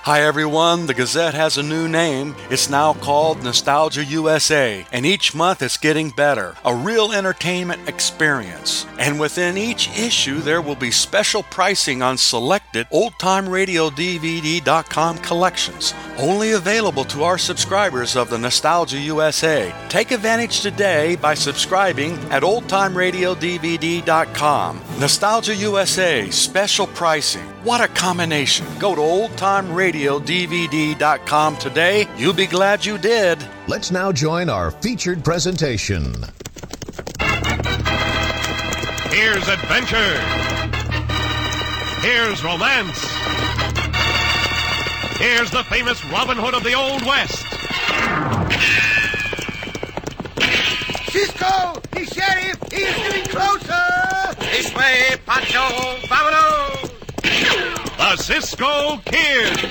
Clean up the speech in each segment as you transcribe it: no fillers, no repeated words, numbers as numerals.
Hi everyone, the Gazette has a new name. It's now called Nostalgia USA, and each month it's getting better. A real entertainment experience. And within each issue there will be special pricing on selected oldtimeradiodvd.com collections, only available to our subscribers of the Nostalgia USA. Take advantage today by subscribing at oldtimeradiodvd.com. Nostalgia USA, special pricing. What a combination. Go to oldtimeradiodvd.com today. You'll be glad you did. Let's now join our featured presentation. Here's adventure. Here's romance. Here's the famous Robin Hood of the Old West. Cisco! The sheriff! He is getting closer! This way, Pancho! Vámonos! The Cisco Kid.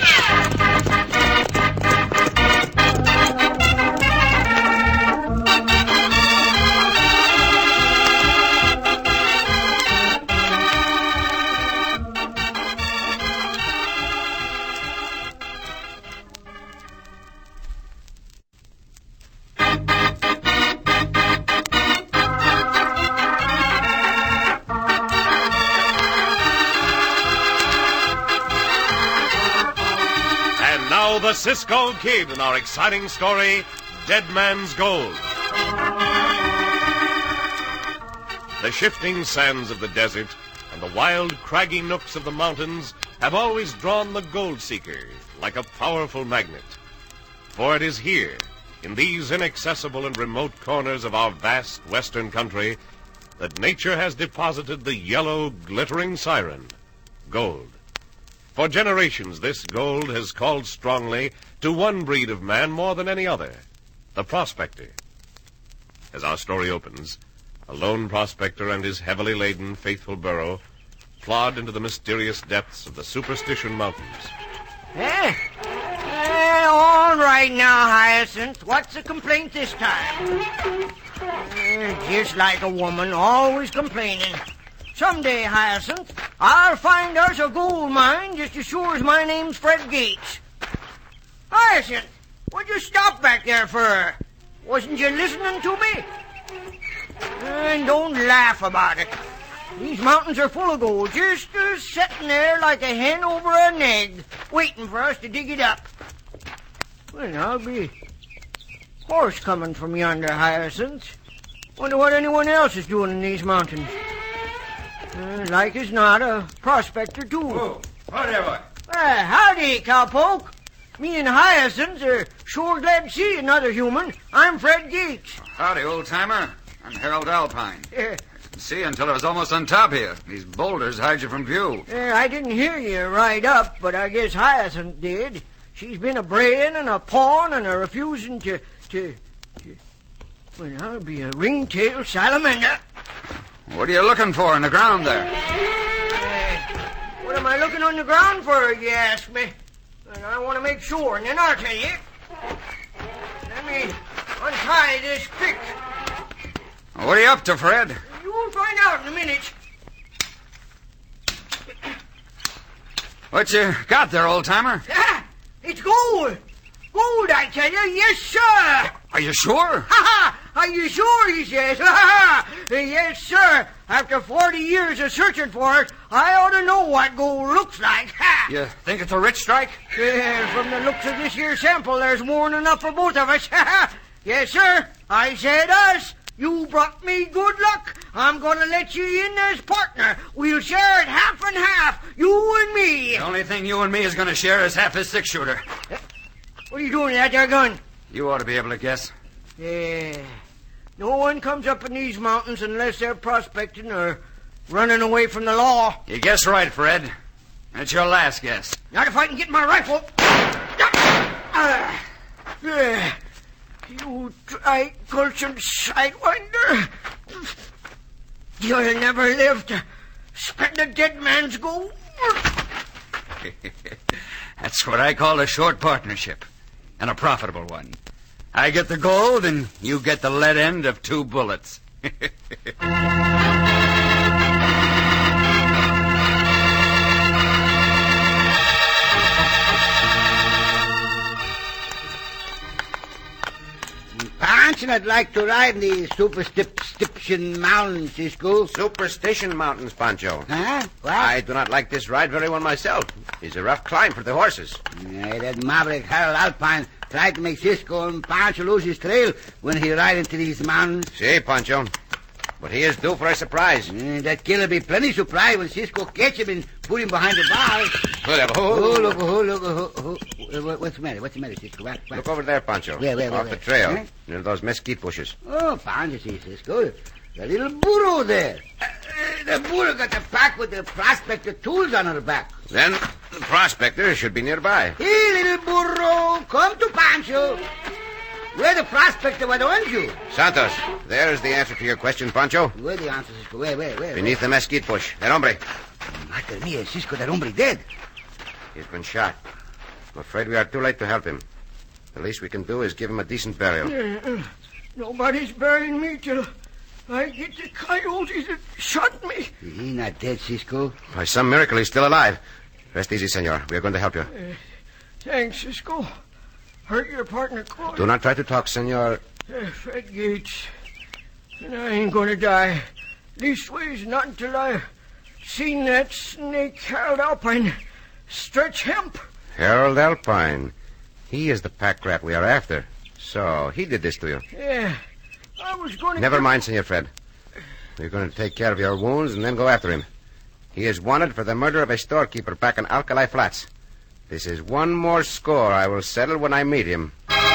The Cisco Kid in our exciting story, Dead Man's Gold. The shifting sands of the desert and the wild, craggy nooks of the mountains have always drawn the gold seeker like a powerful magnet. For it is here, in these inaccessible and remote corners of our vast western country, that nature has deposited the yellow, glittering siren, gold. For generations, this gold has called strongly to one breed of man more than any other, the prospector. As our story opens, a lone prospector and his heavily laden, faithful burro plod into the mysterious depths of the Superstition Mountains. All right now, Hyacinth. What's the complaint this time? Just like a woman, always complaining. Someday, Hyacinth, I'll find us a gold mine just as sure as my name's Fred Gates. Hyacinth, what'd you stop back there for? Wasn't you listening to me? And don't laugh about it. These mountains are full of gold, just sitting there like a hen over an egg, waiting for us to dig it up. Well, I'll be horse coming from yonder, Hyacinth. Wonder what anyone else is doing in these mountains. Like as not, a prospector, too. Oh, whatever. Howdy, cowpoke. Me and Hyacinth are sure glad to see another human. I'm Fred Gates. Howdy, old-timer. I'm Harold Alpine. See until I was almost on top here. These boulders hide you from view. I didn't hear you ride up, but I guess Hyacinth did. She's been a braying and a pawing and a refusing to... Well, I'll be a ringtail salamander. What are you looking for in the ground there? What am I looking on the ground for, you ask me? And I want to make sure, and then I'll tell you. Let me untie this pick. What are you up to, Fred? You'll find out in a minute. What you got there, old-timer? It's gold. Gold, I tell you. Yes, sir. Are you sure? Ha-ha! Are you sure, he says. Ha-ha! Yes, sir. After 40 years of searching for it, I ought to know what gold looks like. Ha! You think it's a rich strike? From the looks of this here sample, there's more than enough for both of us. Yes, sir. I said us. You brought me good luck. I'm going to let you in as partner. We'll share it half and half, you and me. The only thing you and me is going to share is half his six-shooter. What are you doing with that there gun? You ought to be able to guess. No one comes up in these mountains unless they're prospecting or running away from the law. You guessed right, Fred. That's your last guess. Not if I can get my rifle. You dry-gulching sidewinder. You'll never live to spend a dead man's gold. That's what I call a short partnership, and a profitable one. I get the gold, and you get the lead end of 2 bullets. mentioned I'd like to ride in the Superstition Mountains, Cisco. Superstition Mountains, Pancho. Huh? What? I do not like this ride very well myself. It's a rough climb for the horses. That maverick Harold Alpine tried to make Cisco and Pancho lose his trail when he ride into these mountains. See, Pancho. But he is due for a surprise. That killer be plenty surprised when Cisco catch him and put him behind the bars. Look, what's the matter? What's the matter, Cisco? What? Look over there, Pancho. Where? Off the trail. Huh? Near those mesquite bushes. Oh, Pancho, see, Cisco. The little burro there. The burro got the pack with the prospector tools on her back. Then the prospector should be nearby. Hey, little burro, come to Pancho. Where the prospector would want you? Santos, there's the answer to your question, Pancho. Where the answer, Cisco? Where? Beneath the mesquite bush. That hombre. Madre mia, Cisco, that hombre dead. He's been shot. I'm afraid we are too late to help him. The least we can do is give him a decent burial. Nobody's burying me till I get the coyotes that shot me. He not dead, Cisco. By some miracle, he's still alive. Rest easy, senor. We are going to help you. Thanks, Cisco. Hurt your partner, Croy. Do not try to talk, senor. Fred Gates. And I ain't gonna die. Leastways, not until I've seen that snake Harold Alpine stretch hemp. Harold Alpine. He is the pack rat we are after. So, he did this to you. Yeah. I was going to... Never mind, Senor Fred. We're going to take care of your wounds and then go after him. He is wanted for the murder of a storekeeper back in Alkali Flats. This is one more score I will settle when I meet him.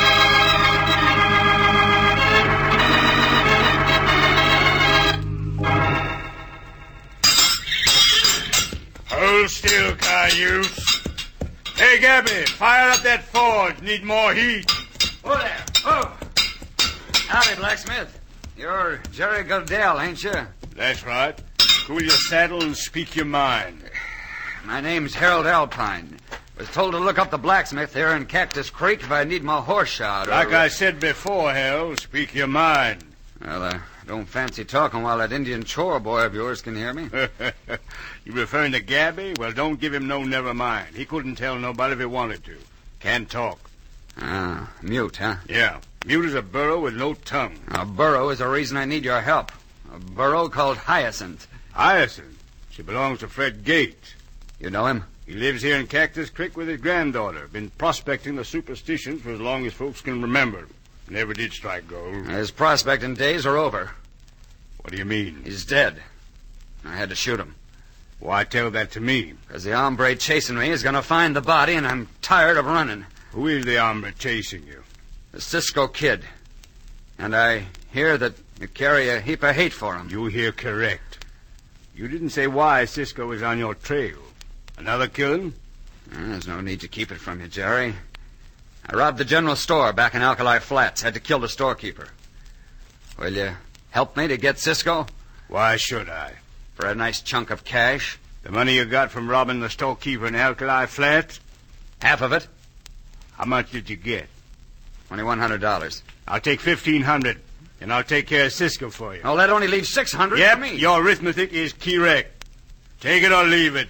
Hold still, cayuse. Hey, Gabby, fire up that forge. Need more heat. Oh, there. Oh. Howdy, blacksmith. You're Jerry Goodell, ain't you? That's right. Cool your saddle and speak your mind. My name's Harold Alpine. Was told to look up the blacksmith here in Cactus Creek if I need my horse shod. Like I said before, Harold, speak your mind. Well, I don't fancy talking while that Indian chore boy of yours can hear me. You referring to Gabby? Well, don't give him no never mind. He couldn't tell nobody if he wanted to. Can't talk. Ah, mute, huh? Yeah. Mute as a burro with no tongue. A burro is the reason I need your help. A burro called Hyacinth. Hyacinth? She belongs to Fred Gates. You know him? He lives here in Cactus Creek with his granddaughter. Been prospecting the superstitions for as long as folks can remember. Never did strike gold. His prospecting days are over. What do you mean? He's dead. I had to shoot him. Why tell that to me? Because the hombre chasing me is going to find the body, and I'm tired of running. Who is the hombre chasing you? The Cisco Kid. And I hear that you carry a heap of hate for him. You hear correct. You didn't say why Cisco is on your trail. Another killing? There's no need to keep it from you, Jerry. I robbed the general store back in Alkali Flats. Had to kill the storekeeper. Will you help me to get Cisco? Why should I? For a nice chunk of cash. The money you got from robbing the storekeeper in Alkali Flats? Half of it. How much did you get? $2,100. I'll take $1,500, and I'll take care of Cisco for you. Oh, that only leaves $600 yep, for me. Your arithmetic is correct. Take it or leave it.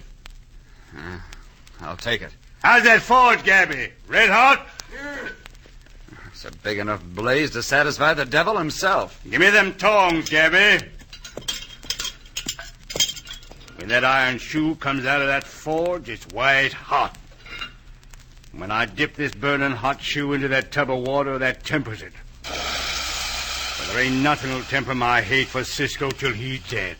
I'll take it. How's that forge, Gabby? Red hot? It's a big enough blaze to satisfy the devil himself. Give me them tongs, Gabby. When that iron shoe comes out of that forge, it's white hot. When I dip this burning hot shoe into that tub of water, that tempers it. But there ain't nothing'll temper my hate for Cisco till he's dead.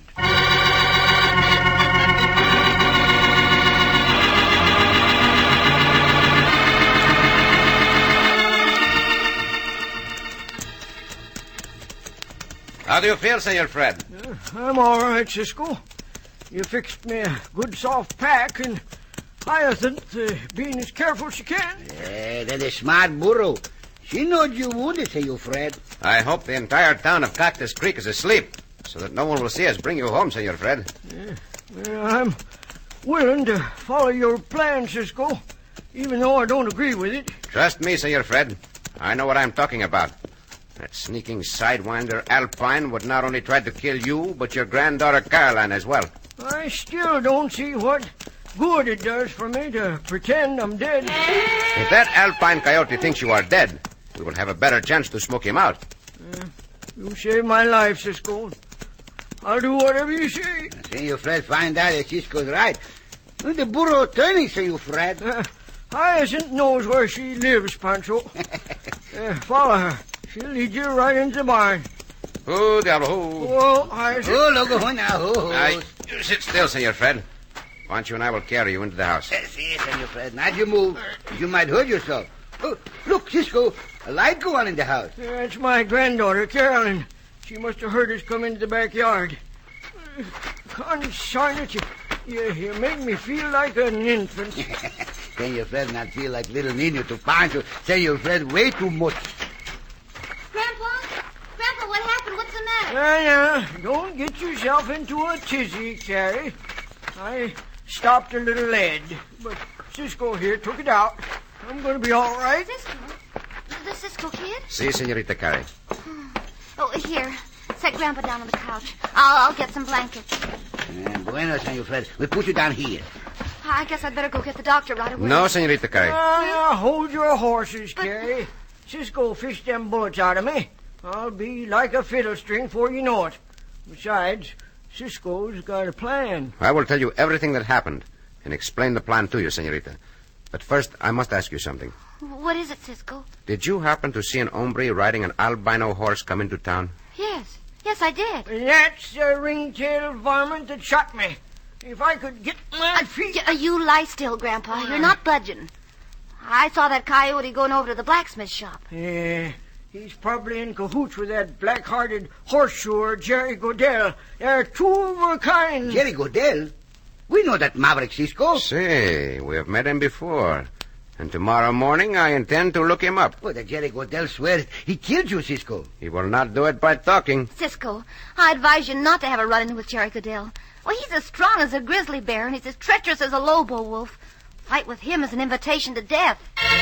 How do you feel, Senor Fred? I'm all right, Cisco. You fixed me a good soft pack, and Hyacinth, being as careful as she can. That is smart burro. She knows you wounded, Senor Fred. I hope the entire town of Cactus Creek is asleep, so that no one will see us bring you home, Senor Fred. Well, I'm willing to follow your plan, Cisco, even though I don't agree with it. Trust me, Senor Fred. I know what I'm talking about. That sneaking sidewinder Alpine would not only try to kill you, but your granddaughter Caroline as well. I still don't see what good it does for me to pretend I'm dead. If that Alpine coyote thinks you are dead, we will have a better chance to smoke him out. You saved my life, Cisco. I'll do whatever you say. Senor Fred find out that Cisco's right. The burro turning, Senor Fred. Hyacinth knows where she lives, Pancho. Follow her. She'll lead you right into the barn. Who, Diablo, who? Oh, Hyacinth. Oh, loco, now. You sit still, Senor Fred. Pancho and I will carry you into the house. Si, Senor Fred. Not you move. You might hurt yourself. Oh, look, Cisco. A light go on in the house. That's my granddaughter, Carolyn. She must have heard us come into the backyard. Consarn it, you make me feel like an infant. Senor Fred not feel like little Nino to Pancho. Senor Fred way too much. Grandpa, what happened? What's the matter? Now, don't get yourself into a tizzy, Carrie. I stopped a little lead, but Cisco here took it out. I'm going to be all right. Cisco? The Cisco kid? Si, Senorita Carrie. Oh, here. Set Grandpa down on the couch. I'll get some blankets. Bueno, Senor Fred. We'll put you down here. I guess I'd better go get the doctor right away. No, Senorita Carrie. Hold your horses, Carrie. Cisco fished them bullets out of me. I'll be like a fiddle string before you know it. Besides, Cisco's got a plan. I will tell you everything that happened and explain the plan to you, Senorita. But first, I must ask you something. What is it, Cisco? Did you happen to see an hombre riding an albino horse come into town? Yes. Yes, I did. That's the ring-tailed varmint that shot me. If I could get my feet... You lie still, Grandpa. You're not budging. I saw that coyote going over to the blacksmith shop. Yeah, he's probably in cahoots with that black-hearted horseshoer, Jerry Godell. They're two of a kind. Jerry Godell? We know that maverick, Cisco. See, we have met him before. And tomorrow morning I intend to look him up. Oh, the Jerry Godell swears he killed you, Cisco. He will not do it by talking. Cisco, I advise you not to have a run-in with Jerry Goodell. Well, he's as strong as a grizzly bear, and he's as treacherous as a lobo wolf. Fight with him is an invitation to death.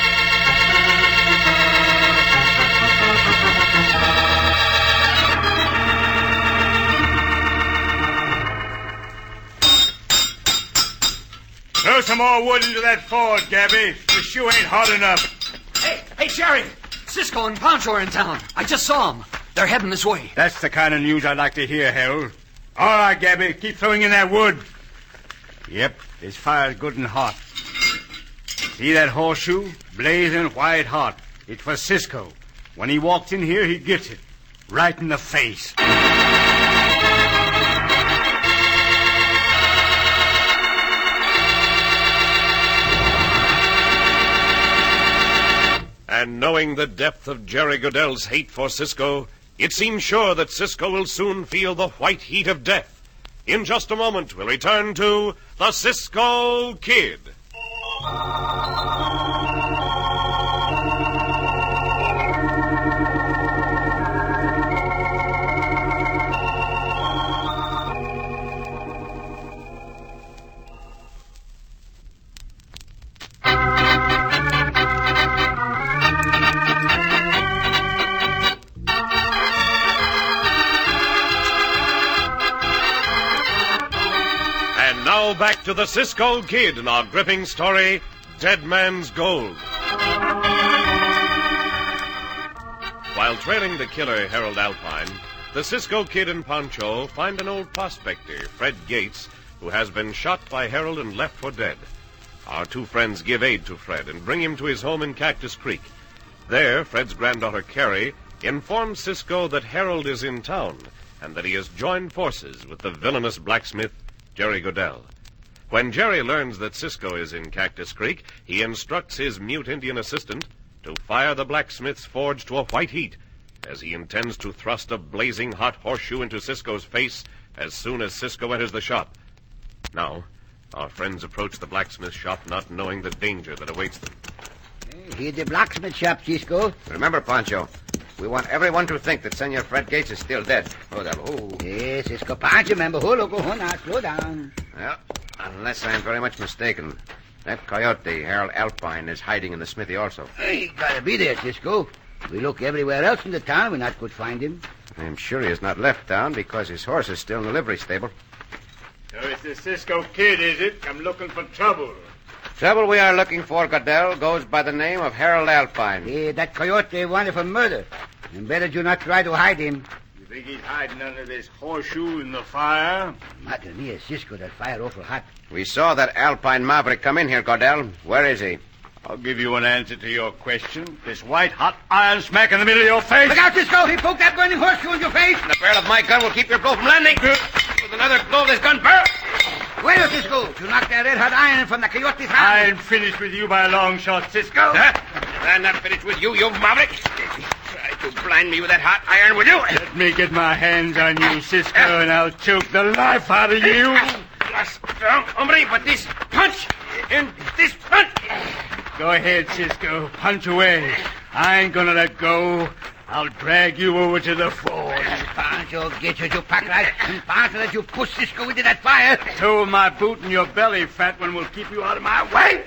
Throw some more wood into that forge, Gabby. The shoe ain't hot enough. Hey, Sherry! Cisco and Pancho are in town. I just saw them. They're heading this way. That's the kind of news I'd like to hear, Harold. All right, Gabby, keep throwing in that wood. Yep, this fire's good and hot. See that horseshoe? Blazing white hot. It's for Cisco. When he walks in here, he gets it. Right in the face. And knowing the depth of Jerry Godell's hate for Cisco, it seems sure that Cisco will soon feel the white heat of death. In just a moment, we'll return to the Cisco Kid. Now back to the Cisco Kid in our gripping story, Dead Man's Gold. While trailing the killer Harold Alpine, the Cisco Kid and Pancho find an old prospector, Fred Gates, who has been shot by Harold and left for dead. Our two friends give aid to Fred and bring him to his home in Cactus Creek. There, Fred's granddaughter, Carrie, informs Cisco that Harold is in town and that he has joined forces with the villainous blacksmith, Jerry Godell. When Jerry learns that Cisco is in Cactus Creek, he instructs his mute Indian assistant to fire the blacksmith's forge to a white heat, as he intends to thrust a blazing hot horseshoe into Cisco's face as soon as Cisco enters the shop. Now, our friends approach the blacksmith shop not knowing the danger that awaits them. Here's the blacksmith shop, Cisco. Remember, Pancho, we want everyone to think that Senor Fred Gates is still dead. Yes, Cisco. Pancho, remember. Now, slow down. Well, unless I'm very much mistaken, that coyote, Harold Alpine, is hiding in the smithy also. He gotta be there, Cisco. We look everywhere else in the town, we not could find him. I'm sure he has not left town because his horse is still in the livery stable. So it's the Cisco Kid, is it? Come looking for trouble. Trouble we are looking for, Godell, goes by the name of Harold Alpine. Yeah, that coyote wanted for murder. And better you not try to hide him. You think he's hiding under this horseshoe in the fire? Madre mia, Cisco, that fire awful hot. We saw that Alpine maverick come in here, Cordell. Where is he? I'll give you an answer to your question. This white hot iron smack in the middle of your face. Look out, Cisco! He poked that burning horseshoe in your face. The barrel of my gun will keep your blow from landing. With another blow of this gun barrel. Wait a Cisco. You knocked that red hot iron from the coyote's hand. I ain't finished with you by a long shot, Cisco. I'm not finished with you, you maverick. Try to blind me with that hot iron, will you? Let me get my hands on you, Cisco, and I'll choke the life out of you. Strong, hombre, but this punch and this punch. Go ahead, Cisco. Punch away. I ain't gonna let go. I'll drag you over to the forge. Pancho, get you pack right. And Pancho, let you push Cisco into that fire. Toe of my boot in your belly, fat one, will keep you out of my way.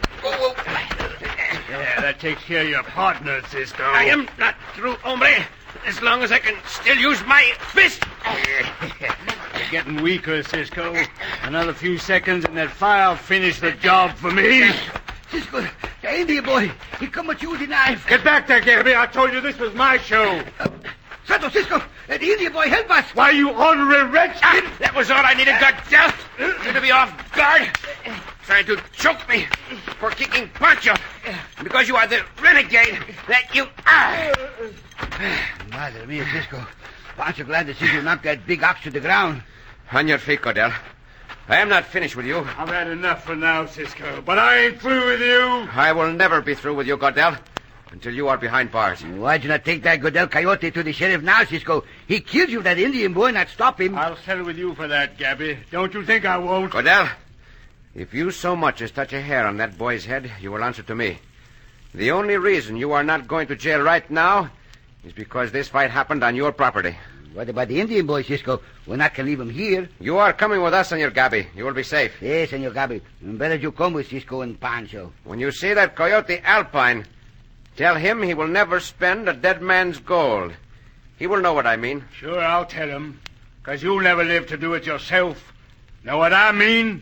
Yeah, that takes care of your partner, Cisco. I am not through, hombre. As long as I can still use my fist. You're getting weaker, Cisco. Another few seconds and that fire'll finish the job for me. Cisco, the Indian boy, he come with you with the knife. Get back there, Gabby. I told you this was my show. Santo, Cisco, the Indian boy, help us. Why, you ornery wretch. That was all I needed, Goddell. You to be off guard. Trying to choke me for kicking Pancho. Because you are the renegade that you are. Madre mia, Cisco. Pancho glad to see you knock that big ox to the ground. On your feet, Cordell. I am not finished with you. I've had enough for now, Cisco, but I ain't through with you. I will never be through with you, Cordell, until you are behind bars. Why'd you not take that Goodell coyote to the sheriff now, Cisco? He killed you, that Indian boy, not stop him. I'll settle with you for that, Gabby. Don't you think I won't? Cordell, if you so much as touch a hair on that boy's head, you will answer to me. The only reason you are not going to jail right now is because this fight happened on your property. What about the Indian boy, Cisco? We're not going to leave him here. You are coming with us, Senor Gabby. You will be safe. Yes, Senor Gabby. Better you come with Cisco and Pancho. When you see that coyote Alpine, tell him he will never spend a dead man's gold. He will know what I mean. Sure, I'll tell him. Because you'll never live to do it yourself. Know what I mean?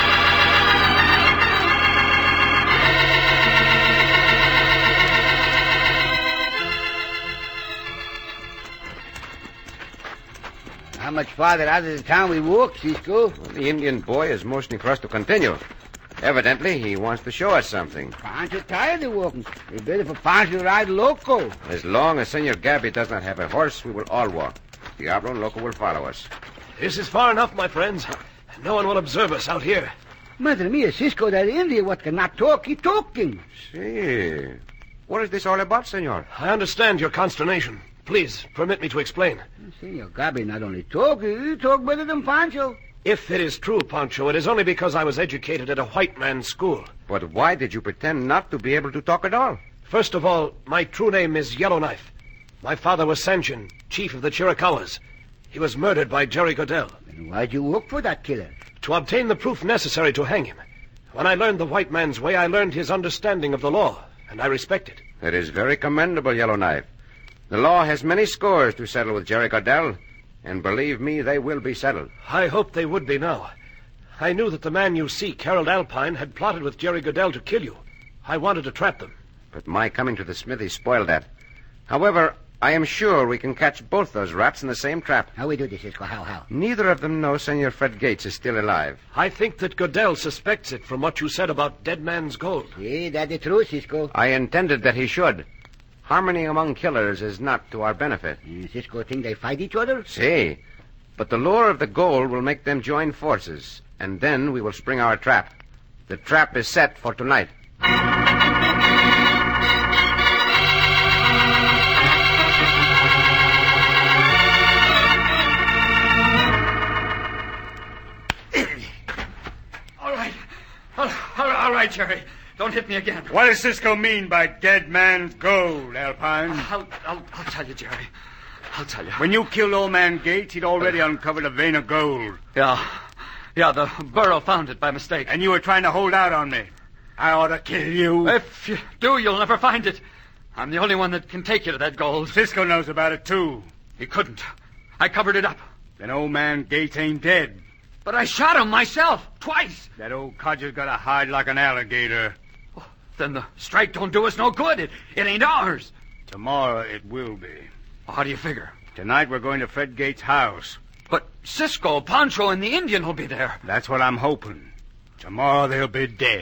How much farther out of the town we walk, Cisco? Well, the Indian boy is motioning for us to continue. Evidently, he wants to show us something. Pancho tired of walking. It's better for Pancho to ride loco. As long as Senor Gabby does not have a horse, we will all walk. Diablo and Loco will follow us. This is far enough, my friends. No one will observe us out here. Madre mia, Cisco, that Indian what cannot talk, he talking. See. What is this all about, senor? I understand your consternation. Please, permit me to explain. Senor Gabby not only talk, he talk better than Pancho. If it is true, Pancho, it is only because I was educated at a white man's school. But why did you pretend not to be able to talk at all? First of all, my true name is Yellowknife. My father was Sanchin, chief of the Chiricahuas. He was murdered by Jerry Goodell. And why'd you work for that killer? To obtain the proof necessary to hang him. When I learned the white man's way, I learned his understanding of the law, and I respect it. It is very commendable, Yellowknife. The law has many scores to settle with Jerry Goodell, and believe me, they will be settled. I hoped they would be now. I knew that the man you seek, Harold Alpine, had plotted with Jerry Goodell to kill you. I wanted to trap them. But my coming to the smithy spoiled that. However, I am sure we can catch both those rats in the same trap. How we do this, Cisco? How? Neither of them know Senor Fred Gates is still alive. I think that Goodell suspects it from what you said about Dead Man's Gold. See, that's the truth, Cisco. I intended that he should. Harmony among killers is not to our benefit. Cisco think they fight each other? See, but the lure of the gold will make them join forces, and then we will spring our trap. The trap is set for tonight. All right, Jerry. Don't hit me again. What does Cisco mean by dead man's gold, Alpine? I'll tell you, Jerry. I'll tell you. When you killed old man Gates, he'd already uncovered a vein of gold. Yeah, the burro found it by mistake. And you were trying to hold out on me. I ought to kill you. If you do, you'll never find it. I'm the only one that can take you to that gold. Cisco knows about it, too. He couldn't. I covered it up. Then old man Gates ain't dead. But I shot him myself, twice. That old codger's got to hide like an alligator. Then the strike don't do us no good. It ain't ours. Tomorrow it will be. How do you figure? Tonight we're going to Fred Gates' house. But Cisco, Pancho, and the Indian will be there. That's what I'm hoping. Tomorrow they'll be dead.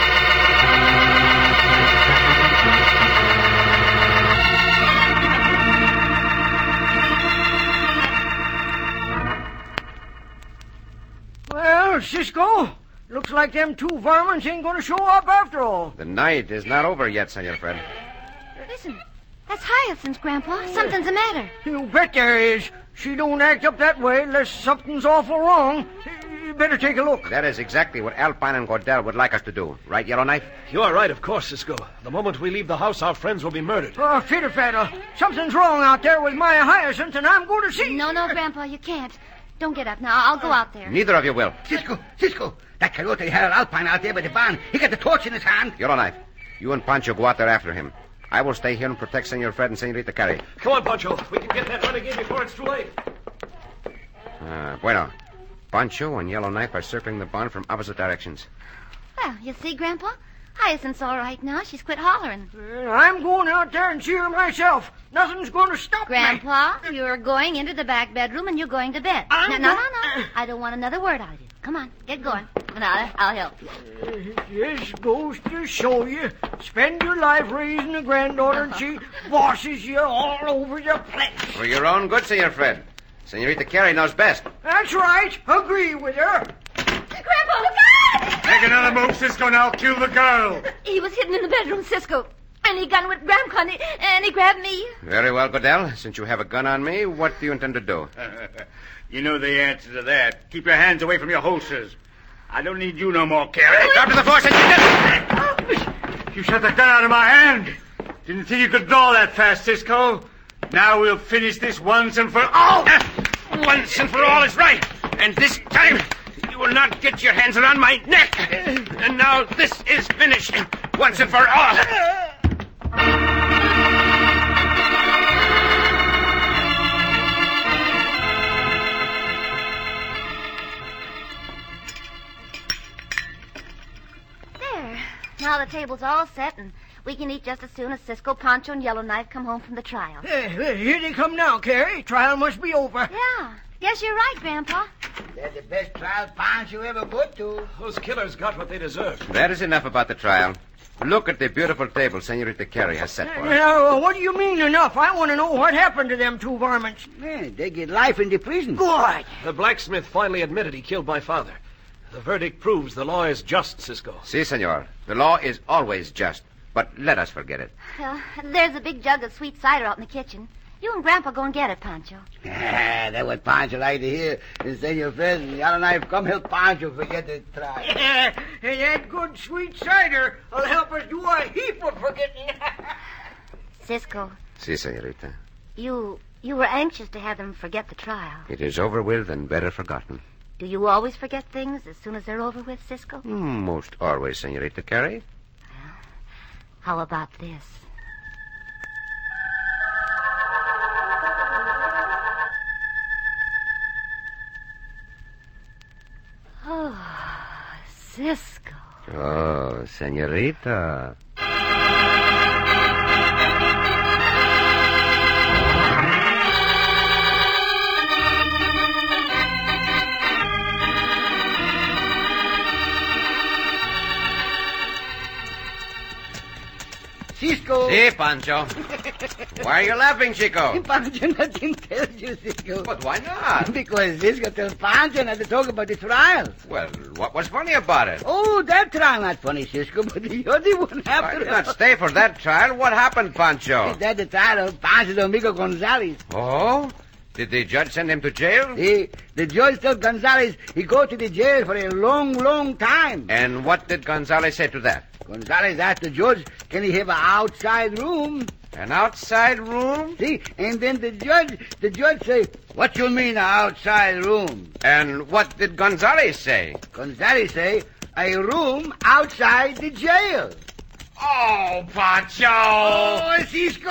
Well, Cisco, looks like them two varmints ain't going to show up after all. The night is not over yet, Senor Fred. Listen, that's Hyacinth, Grandpa. Something's the matter. You bet there is. She don't act up that way unless something's awful wrong. You better take a look. That is exactly what Alpine and Gordell would like us to do. Right, Yellowknife? You are right, of course, Cisco. The moment we leave the house, our friends will be murdered. Oh, fiddle-faddle. Something's wrong out there with my Hyacinth, and I'm going to see. No, Grandpa, you can't. Don't get up now. I'll go out there. Neither of you will. Cisco, that coyote had Alpine out there by the barn. He got the torch in his hand. Yellowknife, you and Pancho go out there after him. I will stay here and protect Senor Fred and Senorita Carey. Come on, Pancho. We can get that renegade before it's too late. Bueno. Pancho and Yellowknife are circling the barn from opposite directions. Well, you see, Grandpa? Hyacinth's all right now. She's quit hollering. I'm going out there and see her myself. Nothing's going to stop Grandpa, you're going into the back bedroom and you're going to bed. No. I don't want another word out of you. Come on, get going. And I'll help you. This goes to show you. Spend your life raising a granddaughter and she bosses you all over the place. For your own good, Senor Fred. Senorita Carey knows best. That's right. Agree with her. Grandpa, look out! Make another move, Cisco, and I'll kill the girl. He was hidden in the bedroom, Cisco. And he gun with Grandpa, and he grabbed me. Very well, Gordell. Since you have a gun on me, what do you intend to do? You know the answer to that. Keep your hands away from your holsters. I don't need you no more, Carey. Drop to the floor, Senor. You shot the gun out of my hand. Didn't think you could draw that fast, Cisco. Now we'll finish this once and for all. Once and for all is right. And this time, you will not get your hands around my neck. And now this is finished. Once and for all. There. Now the table's all set, and we can eat just as soon as Cisco, Pancho, and Yellowknife come home from the trial. Here they come now, Carey. Trial must be over. Yeah. Yes, you're right, Grandpa. They're the best trial Pancho ever put to. Those killers got what they deserved. That is enough about the trial. Look at the beautiful table Senorita Carey has set for us. Now, what do you mean enough? I want to know what happened to them two varmints. Yeah, they get life in the prison. Good. The blacksmith finally admitted he killed my father. The verdict proves the law is just, Cisco. Si, senor. The law is always just. But let us forget it. Well, there's a big jug of sweet cider out in the kitchen. You and Grandpa go and get it, Pancho. That's what Pancho like to hear. And Senor Fred and Yellowknife come help Pancho forget the trial. And that good sweet cider will help us do a heap of forgetting. Cisco. Si, senorita. You were anxious to have them forget the trial. It is over with and better forgotten. Do you always forget things as soon as they're over with, Cisco? Most always, Senorita Carey. How about this? Oh, Cisco. Oh, Senorita. Cisco. Si, Pancho. Why are you laughing, Chico? Pancho nothing tells you, Cisco. But why not? Because Cisco tells Pancho not to talk about the trial. Well, what was funny about it? Oh, that trial not funny, Cisco, but the other one I after did not stay for that trial. What happened, Pancho? That's the trial of Pancho Domingo Gonzalez. Oh? Did the judge send him to jail? The judge told Gonzalez he go to the jail for a long, long time. And what did Gonzalez say to that? Gonzalez asked the judge, can he have an outside room? An outside room? See, and then the judge say, what you mean, an outside room? And what did Gonzalez say? Gonzalez say, a room outside the jail. Oh, Pancho! Oh, Cisco!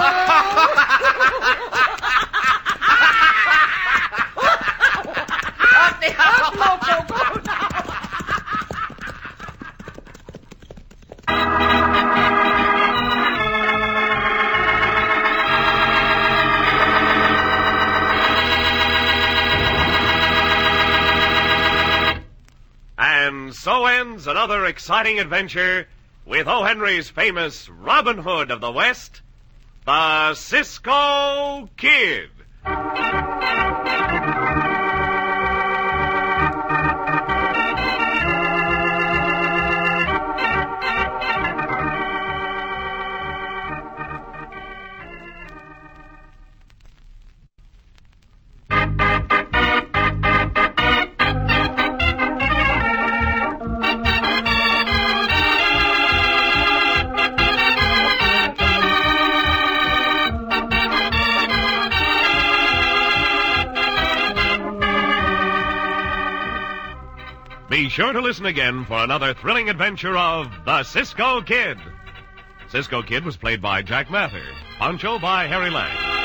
so ends another exciting adventure with O. Henry's famous Robin Hood of the West, the Cisco Kid. Be sure to listen again for another thrilling adventure of the Cisco Kid. Cisco Kid was played by Jack Mather, Pancho by Harry Lang.